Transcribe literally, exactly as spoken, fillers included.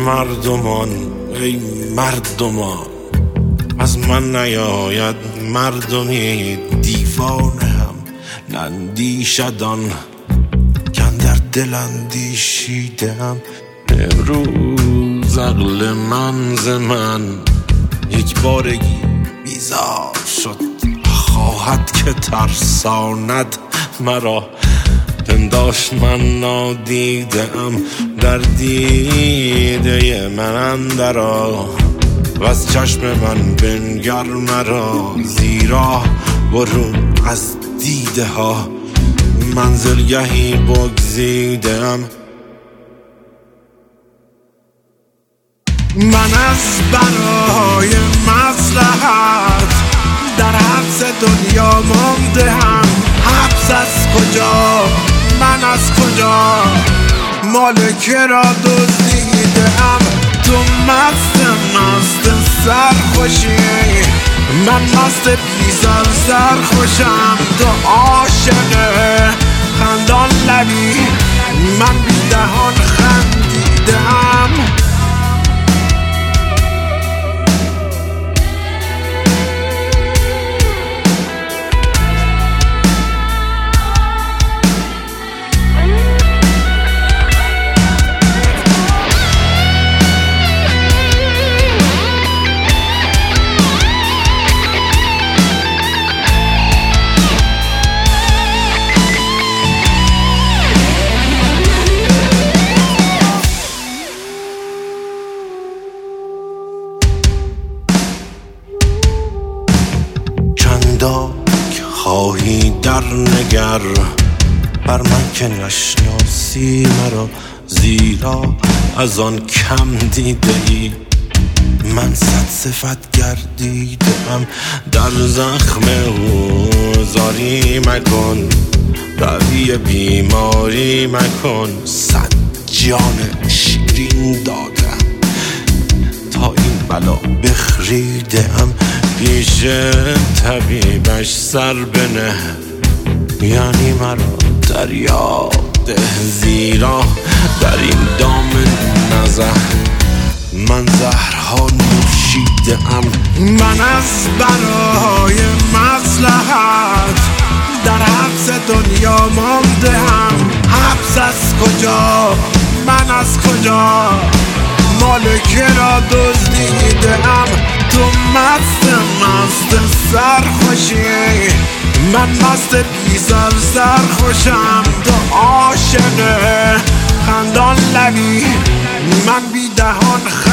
مردمان ای مردمان، از من نیاید مردمی دیوانه هم نندیشدان کاندر دل اندیشیدم. امروز عقل من ز من یک بارگی بیزار شد، خواهد که ترساند مرا. پنداشت من نادیدم در دیده من اندرآ، و از چشم من بنگر مرا، زیرا برون از دیده ها منزلگهی بگزیدم. من از برای مصلحت در حبس دنیا مانده هم. حبس از کجا؟ من از کجا؟ مالک را دزدیده‌ام. تو مست مست سرخوشی، من مست بیزار سرخوشم. تو عاشق خندان لبی، من بی دهان خندیده‌ام. چنداک خواهی در نگر بر من که نشناسی مرا، زیرا از آن کم دیده ای من صد صفت گردیدم. در زخم او زاری مکن، روی بیماری مکن. صد جان شیرین دادم تا این بلا بخریدم. پیش طبیبش سر بنه، یعنی مرا دریا ده، زیرا در این دام نزه من زهرها نوشیده‌ام. من از برای مصلحت در حبس دنیا مانده هم. حبس از کجا؟ من از کجا؟ مالک را دزدیده‌ام. تو مست مست سرخوشی، من مست بیزار سرخوشم. تو عاشق خندان لبی، من بی دهان